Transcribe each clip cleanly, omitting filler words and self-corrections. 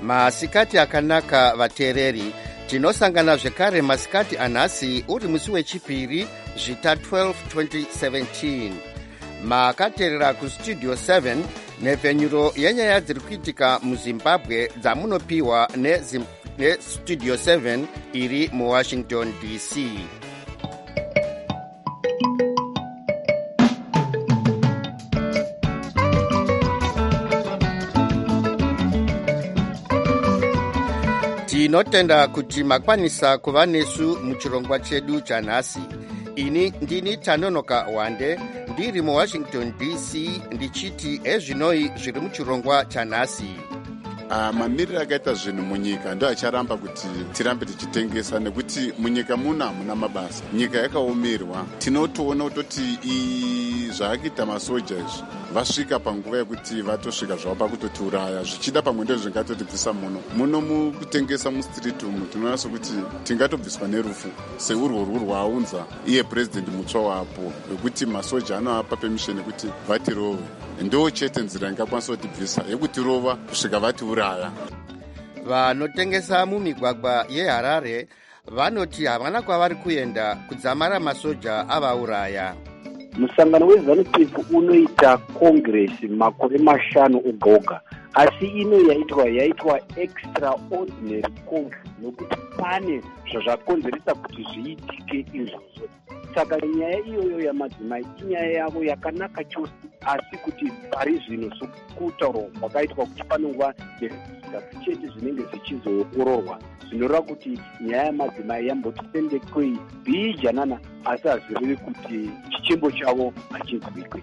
Masikati akanaka vateereri, tinosangana zvekare masikati anhasi uri musi wechipiri zvita 12 2017. Makateerera kustudio 7 nhepfenyuro yenyaya dziri kuitika muzimbabwe dzamunopiwa nestudio 7 iri muwashington dc. Tinotenda kuti makwanisa kuva nesu muchirongwa chedu chanhasi. Ini ndini Tanonoka Wande, ndiri muwashington dc ndichiti ezvinoi zviri muchirongwa chanhasi. Mamiriro akaita zvinhu munyika ndo acharamba kuti tirambe tichitengesa, nekuti munyika muna mabasa, nyika yakaomerwa. Tinotoona kutoti zvakaita masoja izvi vasvika panguva yekuti vatosvika zvavo pakutotiuraya, zvichida pamwe ndo zvingatotibvisa muno mukutengesa mustriti umu. Tinoona sokuti tingatobviswa nerufu seurwo rwaunza iye purezidendi mutsva wapo, wekuti masoja anoapa permission yekuti vatirove. Ndo chete nzira ingakwanisa kutibvisa yekutirova kusvika vatiuraya. Vanotengesa mumigwagwa yeHarare vanoti havana kwavari kuenda kudzamara masoja avauraya. Musangano weZANU-PF unoita kongresi makore 5 oga, asi ino yaitwa extraordinary congress nokuti pane zvazvakonzeresa kuti zviitike izvozvo. Saka nyaya iyoyo yamadzimai inyaya yavo yakanaka chose, asi kuti pari zvino sokutaurwa kwakaitwa kuti panongwa chete zvinenge zvichizoongororwa zvinoreva kuti nyaya yamadzimai yambotipendekei bijanana, asi hazirevi kuti chichembo chavo hachizwikwe.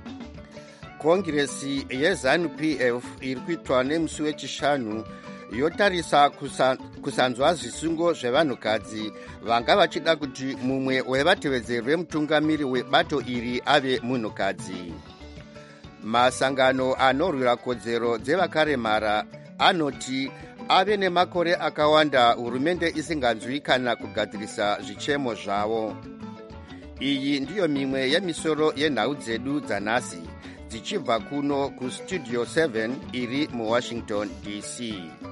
Kongresi yeZANU-PF iri kuitwa nemusi wechishanu yotarisa kusanzwa zvisungo zvevanhukadzi vanga vachida kuti mumwe wevatevedzeri vemutungamiri webato iri ave munhukadzi. Masangano anorwira kodzero dzevakaremara anoti ave nemakore akawanda hurumende isinganzwi kana kugadzirisa zvichemo zvavo. Iyi ndiyo mimwe yemisoro yenhau dzedu dzanhasi, dzichibva kuno kustudio 7 iri muwashington dc.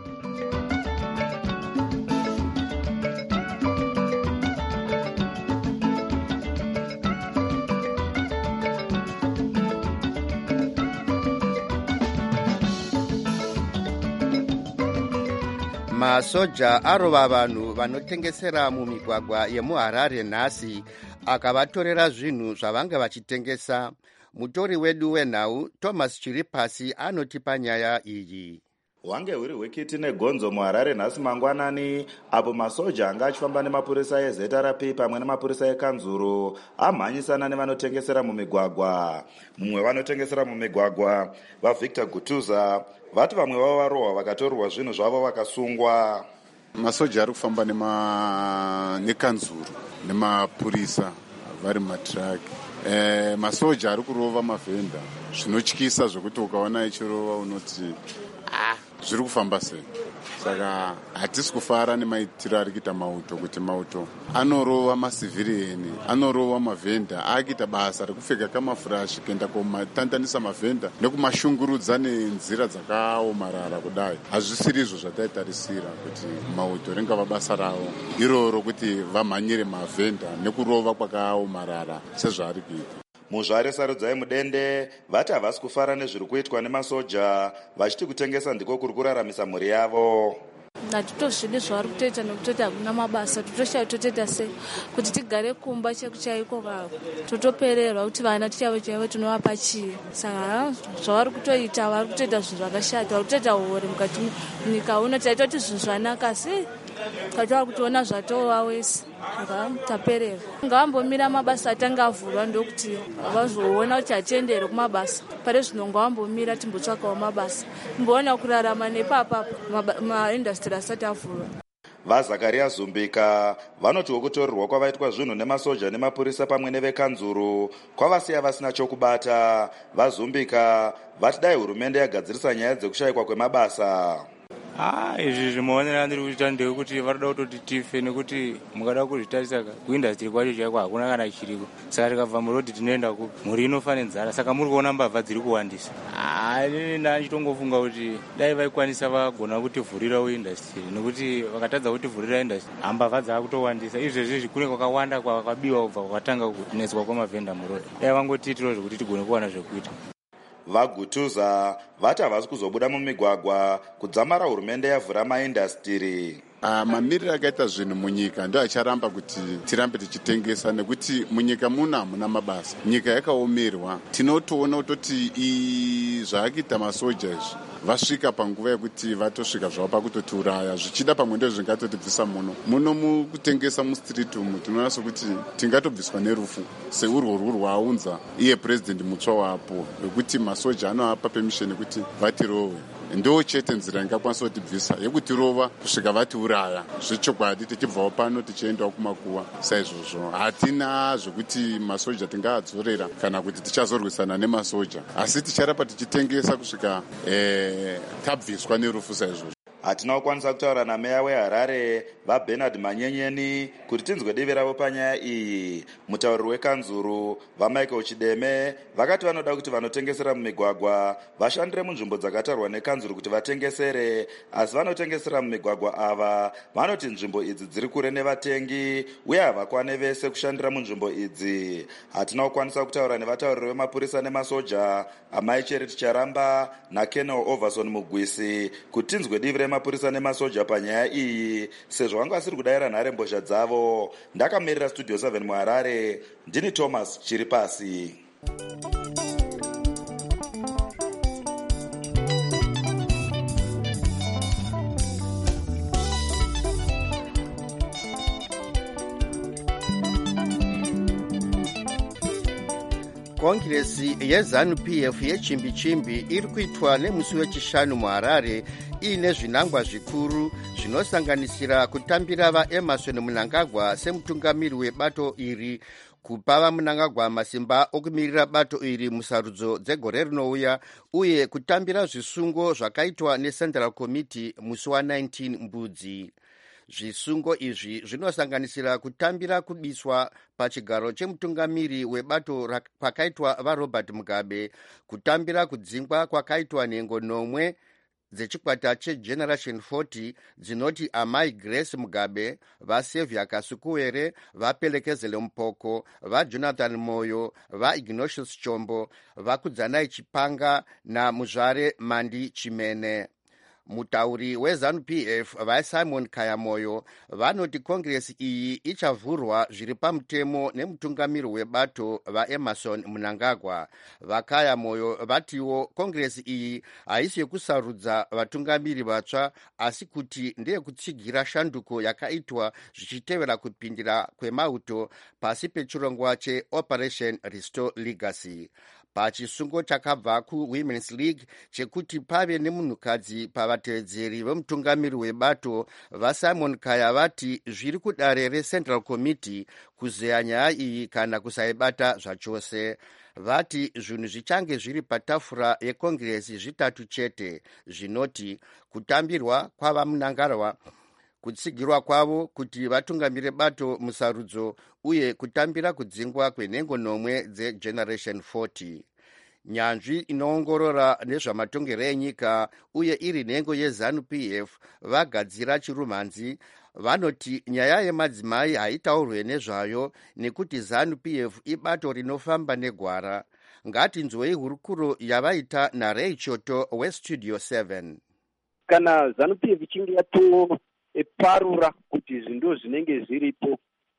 Masoja arova vanhu vanotengesera mumigwagwa yemuHarare nhasi akavatorera zvinhu zvavanga vachitengesa. Mutori wedu wenhau Thomas Chiripasi anotipa nyaya iyi. Hwange huri hwekiti negonzo muHarare nhasi mangwanani, apo masoja anga achifamba nemapurisa eZRP pamwe nemapurisa ekanzuru amhanyisana nevanotengesera mumigwagwa. Mumwe vanotengesera mumigwagwa vaVictor Gutuza vati vamwe vavo varohwa vakatorwa zvinhu zvavo vakasungwa. Masoja ari kufamba nekanzuru nemapurisa vari matraki. Masoja ari kurova mavhenda zvinotyisa zvokuti ukaona ichirova unoti zviri kufamba sei. Saka hatisi kufara nemaitiro ari kuita mauto, kuti mauto anorova masivhirieni, anorova mavhenda, akuita basa rekupfeka kamafurashi kuenda kumatandanisa mavhenda nekumashungurudza nenzira dzakaomarara kudai. Hazvisiri izvo zvataitarisira kuti mauto ringava basa ravo iroro kuti vamhanyire mavhenda nekurova kwakaomarara sezvaari kuita. Muzvare sarudzai mudende vati havasi kufara nezviri kuitwa nemasoja, vachiti kutengesa ndiko kuri kuraramisa mhuri yavo. Hatitozvidi zvavari kutoita nekuti hakuna mabasa, totoshaya totoita sei kuti tigare kumba chaiko totopererwa kuti vana tichavo tinovapa chii. Saka zvavari kutoita, vari kutoita zvinhu zvakashata, vari kutoita hore mukati munyika uno. Taitoti zvinhu zvanaka sei kataura kutoona zvatova wese, saka tapererwa. Ngavambomira mabasa atanga avhurwa ndokuti vazoona kuti hatiendere kumabasa. Pari zvino ngavambomira timbotsvakawo mabasa, timboona kurarama nepapa maindastri asati avhurwa. VaZakaria Zumbika vanoti wokutorerwa kwavaitwa zvinhu nemasoja nemapurisa pamwe nevekanzuru kwavasiya vasina chokubata. VaZumbika vati dai hurumende yagadzirisa nyaya dzekushayikwa kwemabasa. izvi zvimaonera ndiri kuita ndekuti varida kutoti tife, nekuti mukada kuzvitarisa kuindastiri kwacho chaiko hakuna kana chiriko. Saka tikabva murodhi tinoenda kupi? Mhuri inofa nenzara. Saka muri kuona mbavha dziri kuwandisa. Inini ndachitongofunga kuti dai vaikwanisa vagona kutivhurirawo indastiri, nekuti vakatadza kutivhurira indastiri mbavha dzaakutowandisa. Izvezvi kune kwakawanda kwakabiwa kubva kwakatanga kunetswa kwamavhenda murodhi. Dai vangotiitirawo zvekuti tigone kuwana zvekuita. Vagutuza vati havasi kuzobuda mumigwagwa kudzamara hurumende yavhura maindastiri. Mamiriro akaita zvinhu munyika ndo acharamba kuti tirambe tichitengesa, nekuti munyika muno hamuna mabasa, nyika yakaomerwa. Tinotoona kutoti zvaakuita masoja izvi vasvika panguva yekuti vatosvika zvavo pakutotiuraya, zvichida pamwe ndo zvingatotibvisa muno mukutengesa mustriti umu. Tinoona sokuti tingatobviswa nerufu seurwo rwaunza iye president mutsva wapo, wekuti masoja anoapa permission yekuti vatirowe. Ndo chete nzira ingakwanisa kutibvisa yekutirova kusvika vatiuraya. Zvechokwadi tichibvawo pano tichiendawo kumakuwa. Saizvozvo hatina zvekuti masoja tingaadzorera kana kuti tichazorwisana nemasoja, asi ticharapa tichitengesa kusvika tabviswa nerufu. Saizvozvo hatina kukwanisa kutaura nameya weHarare vaBernard Manyenyeni kuti tinzwe divi ravo panyaya iyi. Mutauriri wekanzuru vaMichael Chideme vakati vanoda kuti vanotengesera mumigwagwa vashandire munzvimbo dzakatarwa nekanzuru kuti vatengesere, asi vanotengesera mumigwagwa ava vanoti nzvimbo idzi dziri kure nevatengi uye havakwane vese kushandira munzvimbo idzi. Hatina kukwanisa kutaura nevatauriri vemapurisa nemasoja Amai Charity Charamba naKenel Overson Mugwisi kuti tinzwe divi remapurisa nemasoja panyaya iyi, sezvo vanga vasiri kudayira nhare mbozha dzavo. Ndakamirira Studio 7 muHarare, ndini Thomas Chiripasi. Kongiresi yeZANU-PF yechimbi-chimbi iri kuitwa nemusi wechishanu muHarare iine zvinangwa zvikuru zvinosanganisira kutambira vaEmerson Mnangagwa semutungamiri webato iri, kupa vaMnangagwa masimba okumirira bato iri musarudzo dzegore rinouya, uye kutambira zvisungo zvakaitwa neCentral Committee musi wa19 Mbudzi. Zvisungo izvi zvinosanganisira kutambira kubiswa pachigaro chemutungamiri webato kwakaitwa vaRobert Mugabe, kutambira kudzingwa kwakaitwa nhengo nomwe dzechikwata cheGeneration 40 dzinoti Amai Grace Mugabe, vaSevia Kasukuwere, vaPelekezele Mpoko, vaJonathan Moyo, vaIgnatius Chombo, vaKudzanai Chipanga naMuzvare Mandi Chimene. Mutauri weZANU-PF vaSimon Kayamoyo vanoti kongiresi iyi ichavhurwa zviri pamutemo nemutungamiri webato vaEmerson Mnangagwa. VaKayamoyo vatiwo kongiresi iyi haisi yekusarudza vatungamiri vatsva, asi kuti ndeyekutsigira shanduko yakaitwa zvichitevera kupindira kwemauto pasi pechirongwa cheOperation Restore Legacy. Pachisungo chakabva kuWomen's League chekuti pave nemunhukadzi pavatevedzeri vemutungamiri webato, vaSimon Kaya vati zviri kudare reCentral Committee kuzeya nyaya iyi kana kusaibata zvachose. Vati zvinhu zvichange zviri patafura yekongiresi zvitatu chete, zvinoti kutambirwa kwavaMnangagwa, kutsigirwa kwavo kuti vatungamire bato musarudzo, uye kutambira kudzingwa kwenhengo nomwe dzeGeneration 40. Nyanzvi inoongorora nezvamatongero enyika uye iri nhengo yeZANU-PF vagadzira chirumhanzi vanoti nyaya yemadzimai haitaurwe nezvayo, nekuti ZANU-PF ibato rinofamba negwara. Ngatinzwei hurukuro yavaita naRay Choto weStudio 7. Kana ZANU-PF ichinge yatoparura kuti zvindo zvinenge zviripo,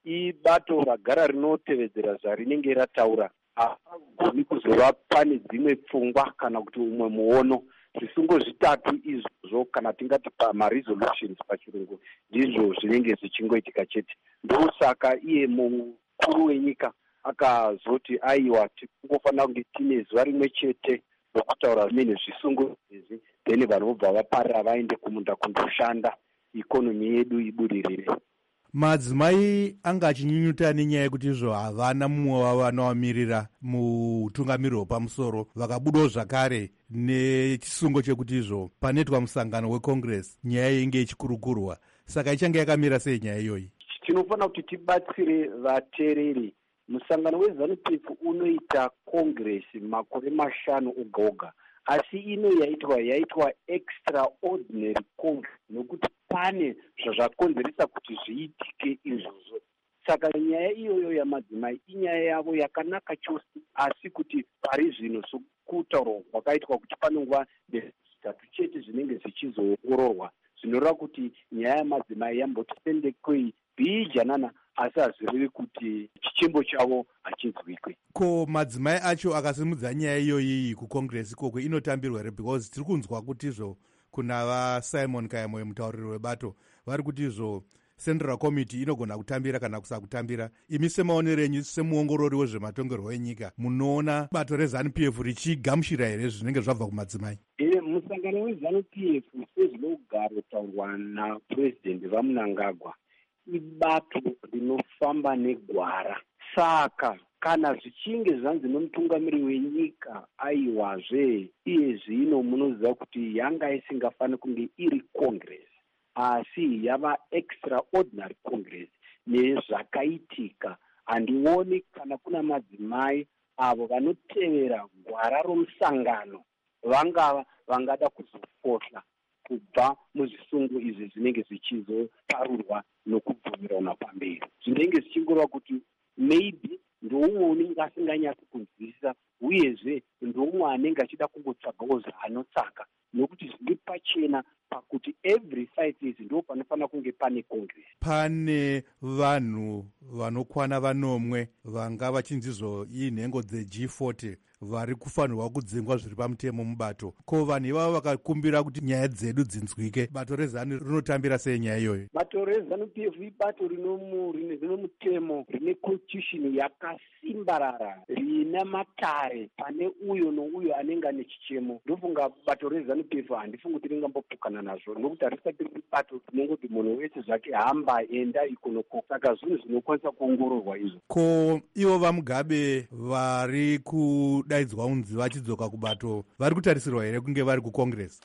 ibato ragara rinotevedzera zvarinenge rataura, hapagoni kuzova pane dzimwe pfungwa kana kuti umwe muono. Zvisungo zvitatu izvozvo, kana tingati pamaresolutions pachirungu, ndizvo zvinenge zvichingoitika chete. Ndosaka iye mukuru wenyika akazoti aiwa tingofanira kunge tine zuva rimwe chete rokutaura zvimene zvisungo izvi, then vanhu vobva vaparira vaende kumunda kundoshanda, ikonomi yedu ibudirire. Madzimai anga achinyunyuta nenyaya yekuti izvo havana mumwe wavo anovamirira mutungamiri wepamusoro, vakabudawo zvakare nechisungo chekuti izvo panoitwa musangano wecongress nyaya inge ichikurukurwa. Saka ichange yakamira sei nyaya iyoyi? Tinofanira kuti tibatsire vateereri. Musangano weZANU-PF unoita congress makore 5 oga, asi ino yaitwa extraordinary congress nokuti pane zvazvakonzeresa kuti zviitike izvozvo. Saka nyaya iyoyo yamadzimai inyaya yavo yakanaka chose, asi kuti pari zvino sokutaurwa kwakaitwa kuti pane nguva dzitatu chete zvinenge zvichizoongororwa, zvinoreva kuti nyaya yamadzimai yambotisendekei bijanana, asi hazivivi kuti chichembo chavo hachinzwikwe. Ko madzimai acho akasimudza nyaya iyoyi kucongress ikoko inotambirwa here? Because tiri kunzwa kuti izvo kuna vaSimon Kayamwe, mutauriri webato, vari kuti izvo Central Committee inogona kutambira kana kusakutambira. Imi semaonero enyu semuongorori wezvematongerwo enyika, munoona bato reZANU-PF richigamuchira here zvinenge zvabva kumadzimai? Musangano weZANU-PF sezvinogara taurwa naPurezidendi vaMnangagwa ibato rinofamba negwara. Saka kana zvichinge zvanzi nomutungamiri wenyika aiwazve iye zvino munoziva kuti yanga isingafani kunge iri congress, asi yava extraordinary congress nezvakaitika. Handioni kana kuna madzimai avo vanotevera gwara romusangano vangada kuzofohla kubva muzvisungo izvi zvinenge zvichizoparurwa nokubvumirana pamberi. Zvinenge zvichingoreva kuti maybe ndoumwe unenge asinganyatsi kunzwisisa, uyezve ndoumwe anenge achida kungotsvagawo zvaanotsvaga, nokuti zviri pachena pakuti every 5 years ndo panofanira kunge pane congress. Pane vanhu vanokwana 4 vanga vachinzizvo inhengo dzeG40 vari kufanirwa kudzingwa zviri pamutemo mubato. Ko vanhu ivavo vakakumbira kuti nyaya dzedu dzinzwike, bato reZANU rinotambira sei nyaya iyoyo? Bato reZANU-PF ibato rine mutemo, rine constitution yakasimbarara, rine matare pane uyo nouyo anenge ane chichemo. Ndofunga bato reZANU-PF handifungi kuti ringambopukana nazvo, nokuti harisati riri bato rinongoti munhu wese zvake hamba enda ikonoko. Saka zvinhu zvinokwanisa kuongororwa izvo. Ko ivo vaMugabe vari kudaidzwa unzi vachidzoka kubato vari kutarisirwa here kunge vari kucongress?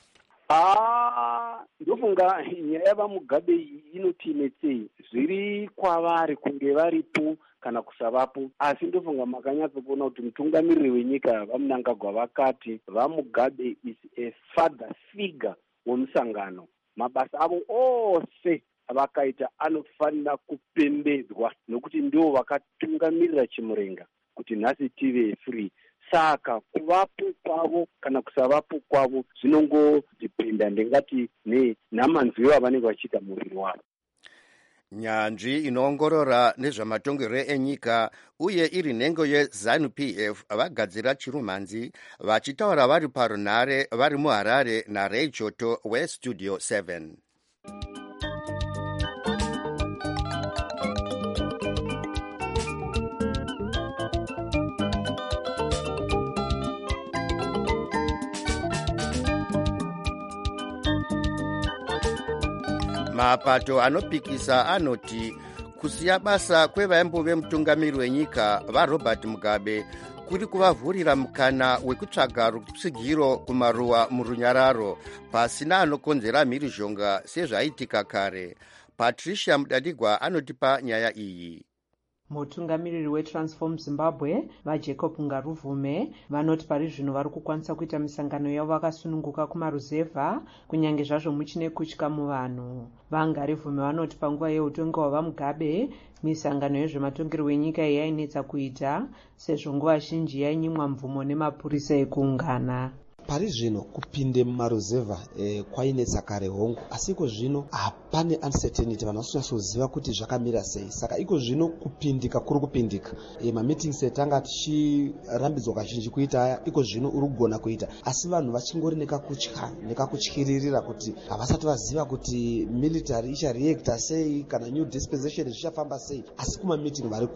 Ndofunga nyaya yavaMugabe inotinetsei, zviri kwavari kunge varipo kana kusavapo, asi ndofunga makanyatsokuona kuti mutungamiriri wenyika vaMnangagwa vakati vaMugabe is a father figure womusangano. Mabasa avo ose vakaita anofanira kupembedzwa, nokuti ndo vakatungamirira chimurenga kuti nhasi tive free. Saka kuvapo kwavo kana kusavapo kwavo zvinongodhipenda ndingati namanzwiro avanenge vachiita muviri wavo. Nyanzvi inoongorora nezvamatongerwo enyika uye iri nhengo yeZANU-PF vagadzira chirumhanzi vachitaura vari parunhare vari muHarare naRay Choto weStudio 7. Mapato anopikisa anoti kusiya basa kwevaimbo mutungamiri wenyika vaRobert Mugabe kuri kuvavhurira mukana wekutsvaga rutsigiro kumaruwa murunyararo pasina anokonzera mhirizhonga sezvaitika kare. Patricia Mudadigwa anotipa nyaya iyi. Mutungamiriri weTransform Zimbabwe vaJacob Ngaruvume vanoti pari zvino vari kukwanisa kuita misangano yavo vakasununguka kumaruzevha kunyange zvazvo muchine kutya muvanhu. VaNgaruvume vanoti panguva yeutongi hwavaMugabe misangano yezvematongerwo enyika yainetsa kuita sezvo nguva zhinji yainyimwa mvumo nemapurisa ekuungana. Pari zvino kupinde mumaruzevha kwainetsa kare hongu, asi iko zvino hapane uncertainty, vanhu vasinatsoziva kuti zvakamira sei. Saka iko zvino kupindika kuri kupindika. Mameetings etanga tichirambidzwa kazhinji kuita aya iko zvino uri kugona kuita, asi vanhu vachingori nekakutyiririra kuti havasati vaziva kuti military ichareacta sei kana new dispensation zvichafamba sei, asi kumameeting vari kuuya.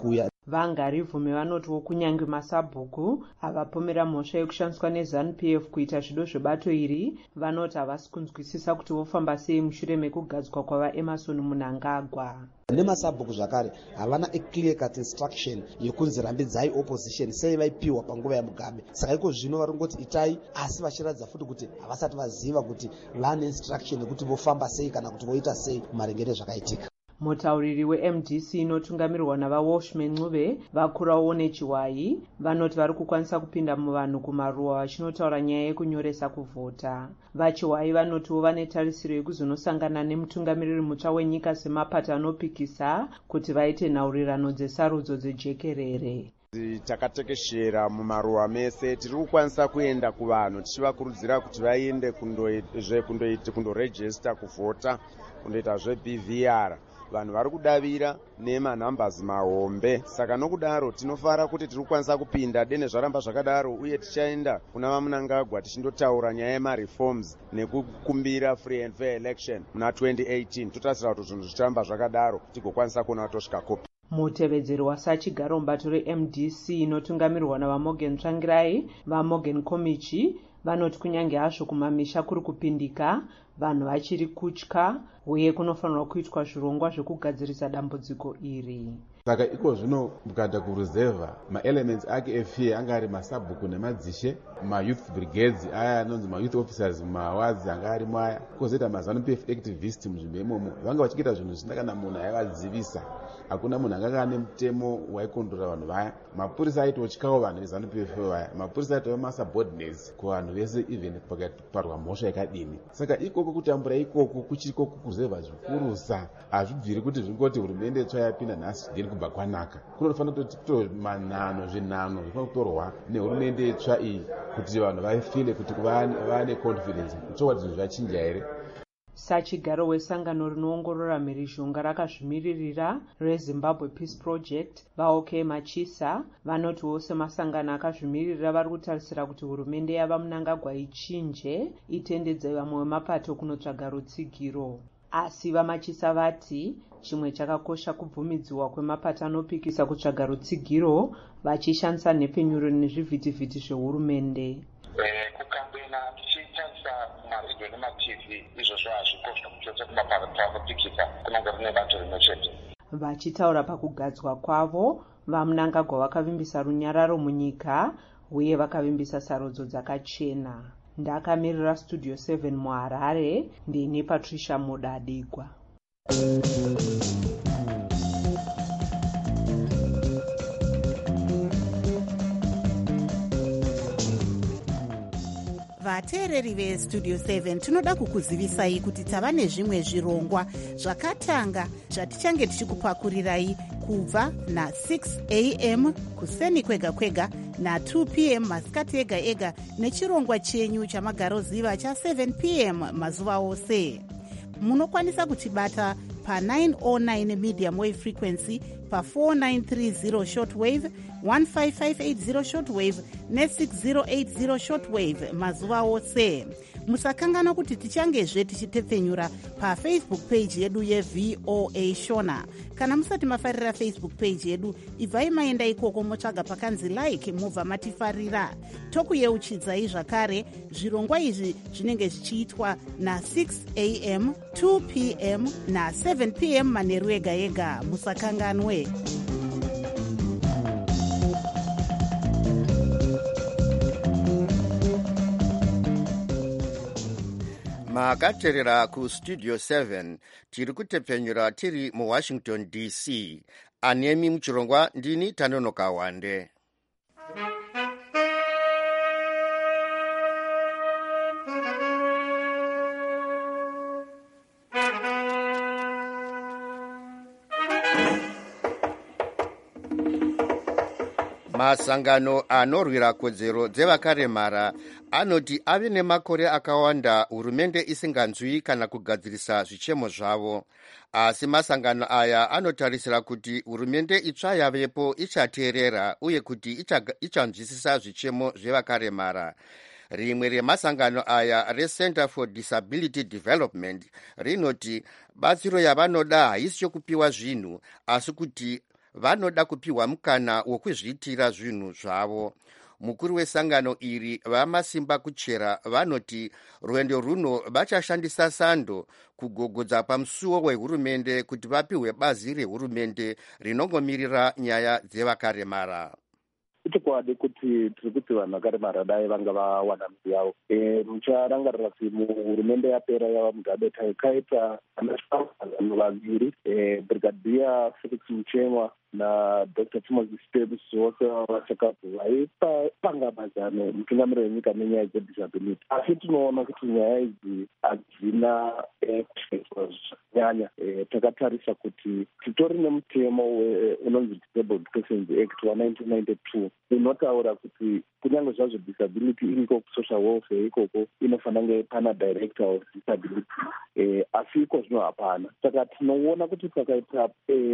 vangarivume vanotiwo kunyange masabhuku havapomera mhosva yekushandiswa neZANU-PF kuita zvido zvebato iri, vanoti havasi kunzwisisa kuti vofamba sei mushure mekugadzwa kwavaEmmerson Mnangagwa. Nemasabhuku zvakare havana clear cut instruction yekunzi rambidzai opposition sei vaipiwa panguva yaMugabe. Saka iko zvino varongoti itai, asi vachiratidza futi kuti havasati vaziva kuti vane instruction yekuti vofamba sei kana kuti voita sei maringe nezvakaitika. Mutauriri weMDC inotungamirirwa navaWalshman Ncube vakurawo nechiwai vanoti vari kukwanisa kupinda muvanhu kumaruwa vachinotaura nyaya yekunyoresa kuvhota. Vachiwai vanotiwo vane tarisiro yekuzonosangana nemutungamiriri mutsva wenyika semapata anopikisa kuti vaite nhaurirano dzesarudzo dzejekerere. Takatekeshera mumaruwa mese, tiri kukwanisa kuenda kuvanhu tichivakurudzira kuti vaende kundorejista kuvhota, kundoita zveBVR. Vanhu vari kudavira nemanhambazi mahombe, saka nokudaro tinofara kuti tiri kukwanisa kupinda dene zvaramba zvakadaro, uye tichaenda kuna vaMnangagwa tichindotaura nyaya yemareforms nekukumbira free and fair election muna 2018. Totarisira kuti zvinhu zvichiramba zvakadaro tigokwanisa kuona tosvika kopi. Mutevedzeri wasachigaro mubato reMDC inotungamirirwa navaMorgan Tsvangirai, vaMorgan Komichi vanoti kunyange hazvo kumamisha kuri kupindika, vanhu vachiri kutya uye kunofanirwa kuitwa zvirongwa zvekugadzirisa dambudziko iri. Saka iko zvino mukaenda kuruzevha, maelements ake efear anga ari masabhuku nemadzishe, mayouth brigades aya anonzi mayouth officers mumawadzi anga arimo aya, kozoita maZANU-PF activist munzvimbo imomo. Vanga vachiita zvinhu zvisina kana munhu aivadzivisa. Hakuna munhu anga ane mutemo waikondora vanhu vaya. Mapurisa aitotyawo vanhu veZANU-PF vaya. Mapurisa aitova masubordinates kuvanhu vese, even pakaparwa mhosva yakadini. Saka ikoko kutambura ikoko kuchiko kuruzevha zvikurusa hazvibviri kuti zvingoti hurumende tsva yapinda nhasi ndiri kubva kwanaka. Kunofanira kuti manhano zvinhano zvinofanira kutorwa nehurumende tsva iyi kuti vanhu vafile kuti vane confidence kutsvowa zvinhu zvachinja here. Sachigaro wesangano rinoongorora mhirizhonga rakazvimiririra reZimbabwe Peace Project vaOK Machisa vanoti wose masangano akazvimiririra vari kutarisira kuti hurumende yavaMnangagwa ichinje itendedze vamwe vemapato kunotsvaga rutsigiro. Asi vaMachisa vati chimwe chakakosha kubvumidziwa kwemapato anopikisa kutsvaga rutsigiro vachishandisa nhepenyuro nezvivhitivhiti zvehurumende. Kukambena tichitarisa maredio nemaTV izvozvo hazvikosha kuchotsa kumapato anopikisa kunenge rine bato rimwe chete. Vachitaura pakugadzwa kwavo, vaMnangagwa vakavimbisa runyararo munyika uye vakavimbisa sarudzo dzakachena. Ndakamirira Studio 7 muHarare, ndini Patricia Mudadikwa. Vateereri veStudio 7 tinoda kukuzivisai kuti tava nezvimwe zvirongwa zvakatanga zvatichange tichikupakurirai kubva na6 am kuseni kwega kwega na2 pm masikati ega ega nechirongwa chenyu chamagaroziva cha7 pm mazuva ose. Munokwanisa kutibata pa909 medium wave frequency, pa4930 shortwave, 15580 shortwave ne6080 shortwave mazuva ose. Musakangana kuti tichangezve tichitepfenyura pafacebook page yedu yeVOA Shona. Kana musati mafarira Facebook page yedu, ibvai maenda ikoko motsvaga pakanzi like mubva matifarira. Tokuyeuchidzai zvakare zvirongwa izvi zvinenge zvichiitwa na6 am, 2 pm na7 pm manheru ega ega. Musakanganwe. makateerera kuStudio 7 tiri kutepfenyura tiri muWashington DC. Anemi muchirongwa ndini Tanonoka Wande. Masangano anorwira kodzero dzevakaremara anoti ave nemakore akawanda hurumende isinganzwi kana kugadzirisa zvichemo zvavo. Asi masangano aya anotarisira kuti hurumende itsva yavepo ichateerera uye kuti ichanzwisisa zvichemo zvevakaremara. Rimwe remasangano aya reCenter for Disability Development rinoti batsiro yavanoda haisi chokupiwa zvinhu asi kuti vanoda kupiwa mukana wokuzviitira zvinhu zvavo. Mukuru wesangano iri vamasimba kuchera vanoti rwendo runo vachashandisa sando kugogodza pamusuwo wehurumende kuti vapiwe bazi rehurumende rinongomirira nyaya dzevakaremara. Chokwadi kuti tiri kuti vanhu vakaremara dai vanga vawana mzi yavo. Mucharangarira kuti muhurumende yapera yava Mugabe kaita vanhu vaviri, Brigadier Felix Muchemwa na Dr. Timothy Stebbs vose vachakabva vaipanga mazano mutungamiriro wenyika nenyaya dzedisability. Asi tinoona kuti nyaya idzi hadzina kushaiswa zvakanyanya. Takatarisa kuti titori nemutemo unonzi Disabled Persons Act wa1992 unotaura kuti kunyange zvazvo disability iriko kusocial welfare ikoko inofanira kunge pana director of disability, asi iko zvino hapana. Saka tinoona kuti pakaita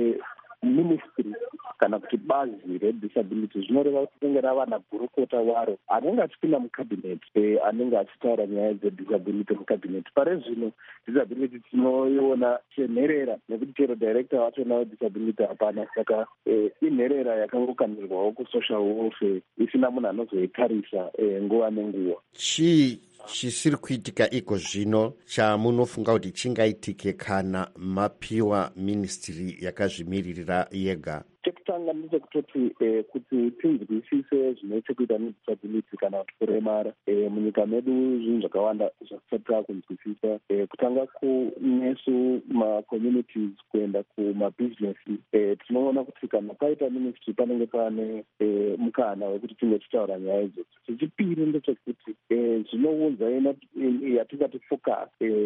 ministry kana kuti bazi redisability zvinoreva kuti kunge rava nagurukota waro anenge achipinda mucabinet, anenge achitaura nyaya dzedisability mucabinet. Pare zvino disability tinoiona senherera nekuti chero director wachona wedisability hapana. Saka inherera yakangokanirwawo kusocial welfare isina munhu anozoitarisa nguva nenguva. Chisiri kuitika iko zvino chamunofunga kuti chingaitike kana mapiwa ministry yakazvimiririra yega? Chekutanga ndechekutoti kuti tinzwisise zvinochekuita nedisability kana kuti kuremara munyika medu zvinhu zvakawanda zvatisati takunzwisisa, kutanga kunesu macommunities kuenda kumabusinesi. Tinoona kuti kana paita ministry panenge pane mukana wekuti tinge tichitaura nyaya idzodzo. Chechipiri ndechekuti zvinounza yatingati focus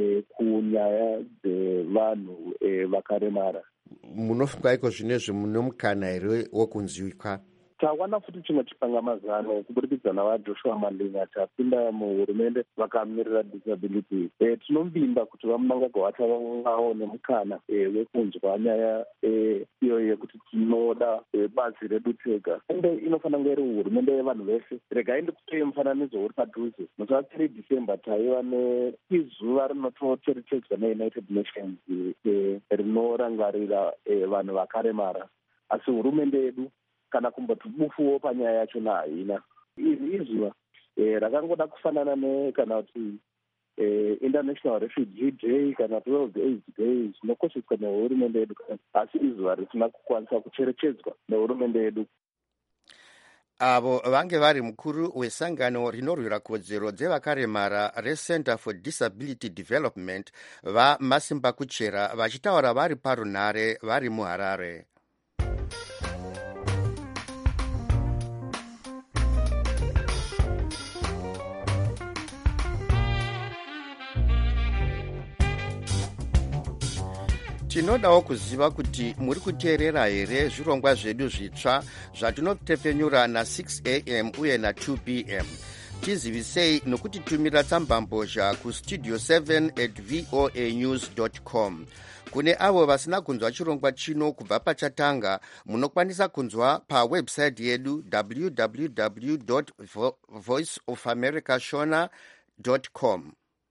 kunyaya dzevanhu vakaremara. Munofunga iko zvinezvi mune mukana here wokunzwika? Tawana futi chimwe chipangamazano kuburikidza navaJoshua Malinga tapinda muhurumende vakamirira disability. Tinovimba kuti vamunangagwa vachavawo nemukana wekunzwa nyaya iyo yekuti tinoda bazi redu tega. Ende inofanira kunge iri hurumende yevanhu vese. Regai ndikutei mufananidzo uri padhuze. Musi wa 3 December taiva nezuva rinotocherechedzwa neUnited Nations rinorangarira vanhu vakaremara. Asi hurumende yedu kana kumboti bufuwo panyaya yachona haina. Izuva rakangoda kufanana kana kuti International Refugee Day kana kuti World AIDS Day zvinokosheswa nehurumende yedu, asi izuva risina kukwanisa kucherechedzwa nehurumende yedu. Avo vange vari mukuru wesangano rinorwira kodzero dzevakaremara reCenter for Disability Development vaMasimba Kuchera vachitaura vari parunhare vari muHarare. Tinodawo kuziva kuti muri kuteerera here zvirongwa zvedu zvitsva zvatinotepfenyura na6 am uye na2 pm. Tizivisei nokutitumira tsambambozha kustudio 7@voanews.com. Kune avo vasina kunzwa chirongwa chino kubva pachatanga, munokwanisa kunzwa pawebsite yedu www.voiceofamerica.com.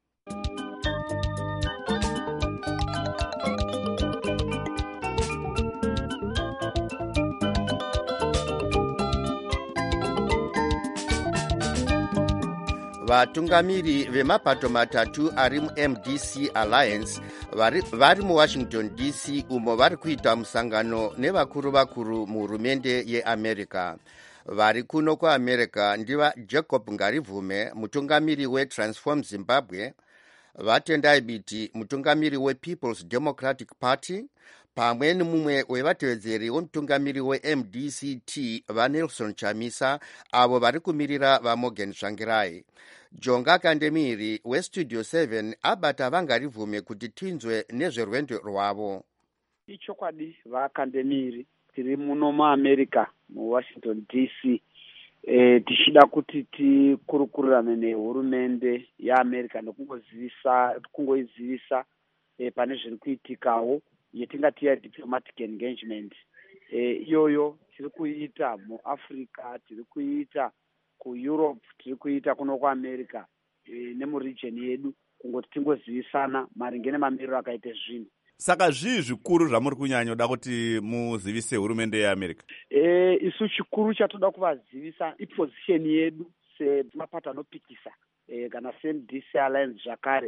Vatungamiri vemapato matatu ari muMDC Alliance vari muWashington DC umo vari kuita musangano nevakuru muhurumende yeAmerica. Vari kuno kuAmerica ndiva Jacob Ngarivume, mutungamiri weTransform Zimbabwe, vaTendai Biti, mutungamiri wePeople's Democratic Party, pamwe nemumwe wevatevedzeri womutungamiri weMDCT vaNelson Chamisa, avo vari kumirira vaMorgan Tsvangirai. Jonga Kandemiri weStudio 7 abata Vangarivume kuti tinzwe nezverwendo rwavo. Ichokwadi vaKandemiri tiri muno muAmerica muWashington DC, tichida kuti tikurukurirane nehurumende yeAmerica nekungoizivisa pane zviri kuitikawo yetingati diplomatic engagement. Iyoyo tiri kuita muAfrica, tiri kuita kuEurope, tiri kuita kuno kuAmerica nemuregion yedu, kungoti tingozivisana maringe nemamiriro akaita zvinhu. saka zvii zvikuru zvamuri kunyanya kuda kuti muzivise hurumende yeamerica? Isu chikuru chatoda kuvazivisa iposition yedu semapato anopikisa kana seMDC Alliance zvakare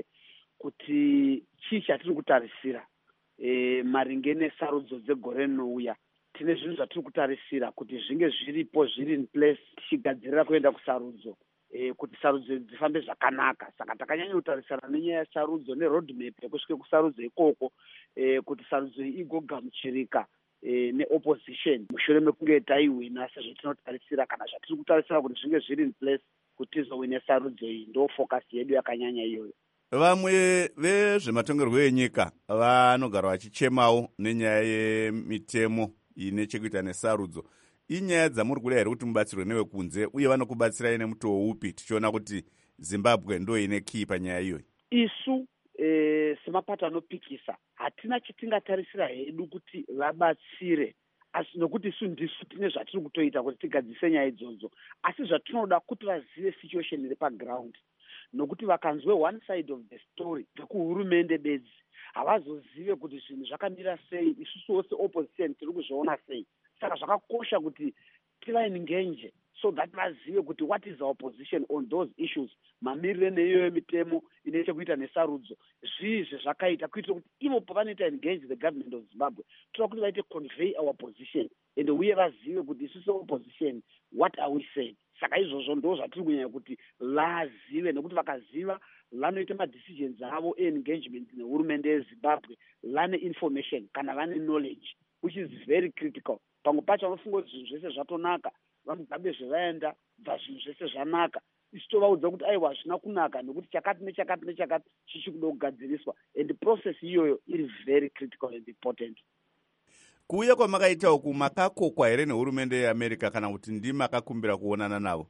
kuti chii chatiri kutarisira maringe nesarudzo dzegore rinouya. Tine zvinhu zvatiri kutarisira kuti zvinge zviripo zviri in place tichigadzirira kuenda kusarudzo kuti sarudzo dzifambe zvakanaka. Saka takanyanya kutarisana nenyaya yesarudzo neroadmap yekusvike kusarudzo ikoko kuti sarudzo iyi igogamuchirika neopposition mushure mekunge taiwina sezvatinotarisira kana zvatiri kutarisira kuti zvinge zviri in place kuti tizowine sarudzo iyi. Ndo focus yedu yakanyanya iyoyo. Vamwe vezvematongerwo enyika vanogara vachichemawo nenyaya yemitemo ine chekuita nesarudzo. Inyaya dzamuri kuda here kuti mubatsirwe nevekunze uye vanokubatsirai nemutoo upi tichiona kuti Zimbabwe ndo ine kii panyaya iyoyi? Isu semapato anopikisa hatina chatingatarisira hedu kuti vabatsire, asi nokuti isu ndisu tine zvatiri kutoita kuti tigadzise nyaya idzodzo, asi zvatinoda kuti vazive situation iri paground, nokuti vakanzwe one side of the story vekuhurumende bedzi havazozive kuti zvinhu zvakamira sei, isusuwo seopposition tiri kuzviona sei. Saka zvakakosha kuti tivaingenje so that vazive kuti what is our position on those issues, mamirire neiyoyo mitemo ine chekuita nesarudzo, zvii zvezvakaita, kuitira kuti ivo pavanoita engage the government of Zimbabwe toda kuti vaite convey our position and uye vazive kuti isu seopposition what are we saying. Saka izvozvo ndo zvatiri kunyanya kuti vazive, nekuti vakaziva vanoita madecisions avo engagement nehurumende yeZimbabwe, vane information kana vane knowledge which is very critical. Pamwe pacho vanofunga kuti zvinhu zvese zvatonaka, vamuZimbabwe zvevaenda bva zvinhu zvese zvanaka, isu tovaudza kuti aiwa hazvina kunaka nekuti chakati nechakati nechakati chichikuda kugadziriswa, and the process iyoyo iri very critical and important. Kuuya kwamakaita uku makakokwa here nehurumende yeAmerica kana kuti ndimakakumbira kuonana navo?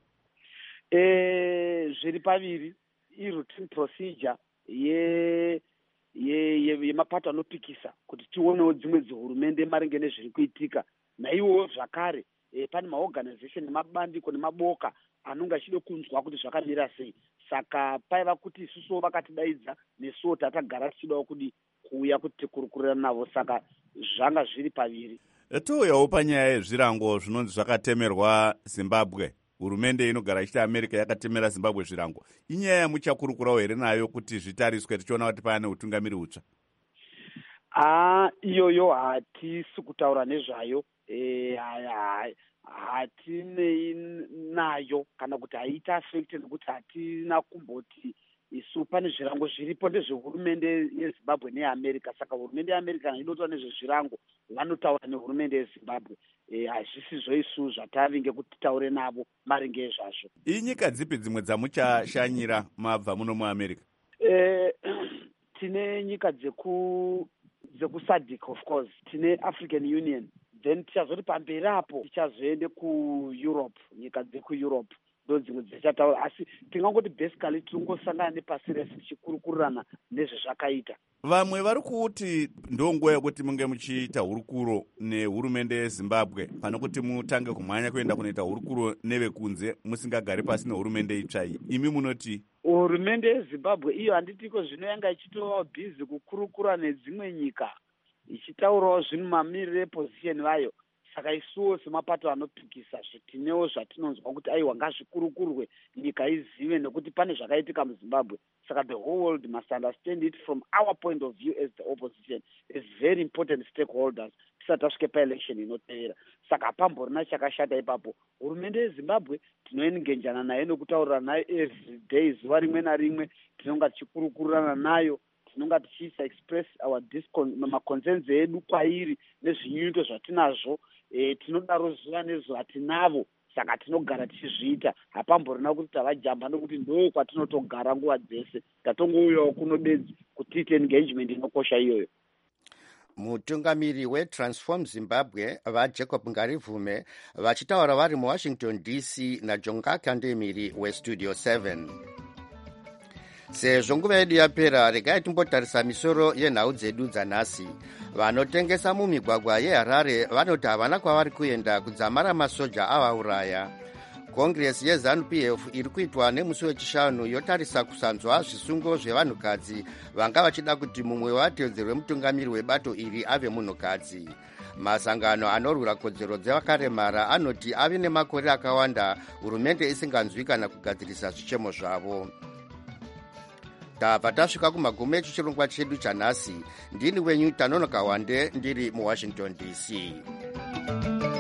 Zviri paviri, i-routine procedure yemapato anopikisa kuti tionewo dzimwe dzehurumende maringe nezviri kuitika, naiwowo zvakare pane maorganization nemabandiko nemaboka anonge achide kunzwa kuti zvakamira sei. Saka paiva kuti isusuwo vakatidaidza nesuwo tatagara tichidawo kudi kuuya kuti tikurukurirana navo, saka zvanga zviri paviri. Touyawo panyaya yezvirango zvinonzi zvakatemerwa Zimbabwe. Hurumende inogara ichiti America yakatemera Zimbabwe zvirango. Inyaya yamuchakurukurawo here nayo kuti zvitariswe tichiona kuti pane utungamiri hutsva? Iyoyo hatisi kutaura nezvayo, hatinei nayo kana kuti haita affected nekuti hatina kumboti isu pane zvirango zviripo ndezvehurumende yeZimbabwe neyeAmerica. Saka hurumende yeAmerica inotaura nezvezvirango vanotaura nehurumende yeZimbabwe, hazvisizvo isu zvatavinge kuti titaure navo maringe ezvazvo. Inyika dzipi dzimwe dzamuchashanyira mabva muno muAmerica? Tine nyika dzeku-SADC of course, tine African Union, then tichazoti pamberi apo tichazoende kuEurope, nyika dzekuEurope ndo dzimwe dzichataura, asi tingangoti basically tingosangana nepasi rese tichikurukurirana nezvezvakaita. Vamwe vari kuti ndonguva yekuti munge muchiita hurukuro nehurumende yeZimbabwe pane kuti mutange kumhanya kuenda kunoita hurukuro nevekunze musingagari pasi nehurumende itsva iyi. Imi munoti? Hurumende yeZimbabwe iyo handitiko zvino yanga ichitova bhizi kukurukura nedzimwe nyika ichitaurawo zvinhu mamirire eposition vayo. Saka isuwo semapato anopikisa tinewo zvatinonzwa kuti aiwa ngazvikurukurwe nyika izive nekuti pane zvakaitika muZimbabwe. Saka the whole world must understand it from our point of view as the opposition as very important stakeholders tisati tasvike paelection inoteera. Saka hapamborina chakashata ipapo. Hurumende yeZimbabwe tinoengenjana nayo nekutaurira nayo every day, zuva rimwe narimwe tinonga tichikurukurirana nayo, tinonga tichiisa express our maconcerns edu kwairi nezvinyunyuto zvatinazvo. Tinodaro zuva nezuva tinavo, saka tinogara tichizviita. Hapamborina kuti tavajamba nekuti ndo kwatinotogara nguva dzese, tatongouyawo kuno bedzi kuti tiite engagement inokosha iyoyo. Mutungamiri weTransform Zimbabwe vaJacob Ngarivume vachitaura vari muWashington DC naJohn Kakandemiri weStudio 7. Sezvo nguva yedu yapera, regai timbotarisa misoro yenhau dzedu dzanhasi. Vanotengesa mumigwagwa yeHarare vanoti havana kwavari kuenda kudzamara masoja avauraya. kongresi yeZANU-PF iri kuitwa nemusi wechishanu yotarisa kusanzwa zvisungo zvevanhukadzi vanga vachida kuti mumwe watevedzerwe mutungamiri webato iri ave munhukadzi. Masangano anorwira kodzero dzevakaremara anoti ave nemakore akawanda hurumende isinganzwi kana kugadzirisa zvichemo zvavo. Tabva tasvika kumagumo echirongwa chedu chanhasi. Ndini wenyu Tanonoka Wande ndiri muWashington DC.